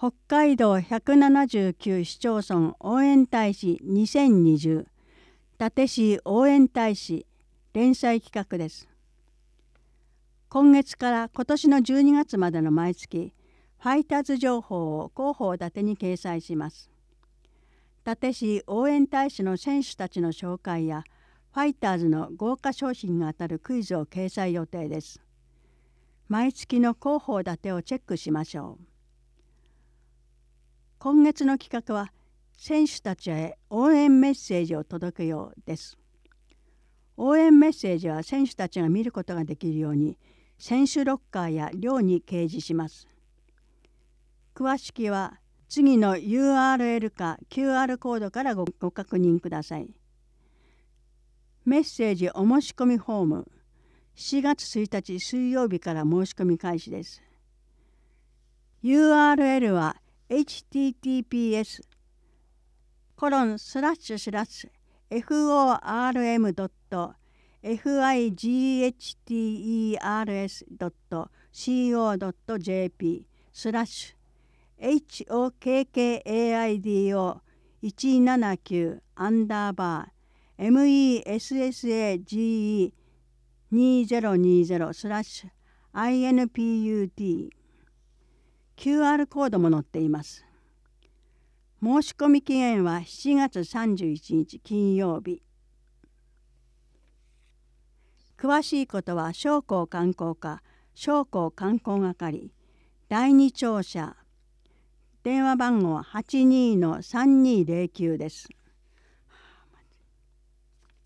北海道179市町村応援大使2020伊達市応援大使連載企画です。今月から今年の12月までの毎月、ファイターズ情報を広報伊達に掲載します。伊達市応援大使の選手たちの紹介や、ファイターズの豪華商品が当たるクイズを掲載予定です。毎月の広報伊達をチェックしましょう。今月の企画は、選手たちへ応援メッセージを届けようです。応援メッセージは選手たちが見ることができるように、選手ロッカーや寮に掲示します。詳しくは次の URL か QR コードからご確認ください。メッセージお申し込みフォーム、4月1日水曜日から申し込み開始です。URL は https://forbes.feideo179-message2020/input QR コードも載っています。申し込み期限は7月31日金曜日。詳しいことは商工観光課商工観光係第2庁舎電話番号82-3209です。